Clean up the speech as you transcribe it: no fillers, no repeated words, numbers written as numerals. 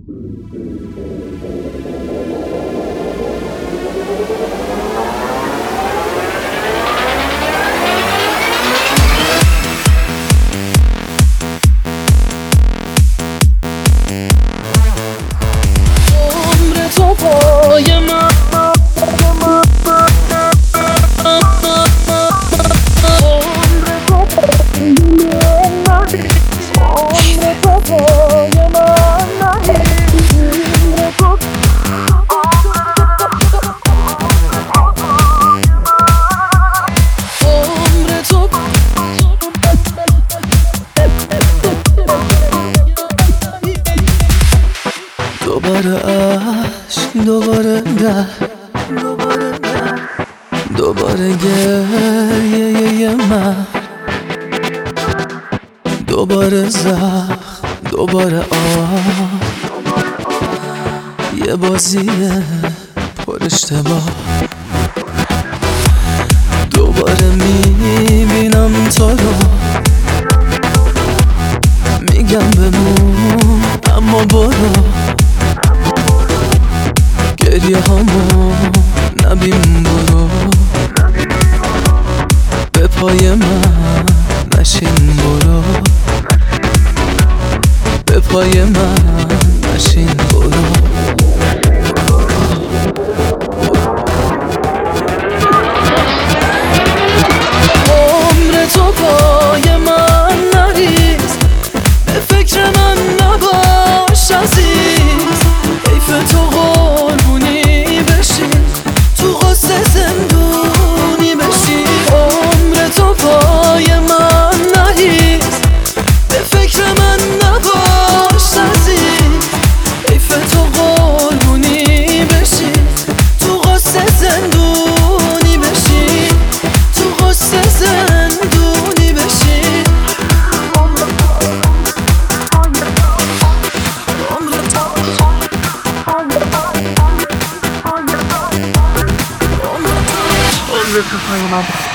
دوباره عشق، دوباره نه، دوباره گریه من، دوباره زخم، دوباره یه بازی پر اشتباه. دوباره میبینم تو رو، میگم بمون اما برو، گریه هامو نبین، برو به پای من نشین، برو به پای من نشین، برو. عمر تو پای من نریز، به فکر من نباش عزیز، حیف تو قربونی بشی، تو غصه زندونی بشی. عمر تو پای من نریز، به فکر من نباش عزیز، حیف تو قربونی بشی، تو غصه زندونی بشی، تو غصه زندونی بشی. عمر تو پای من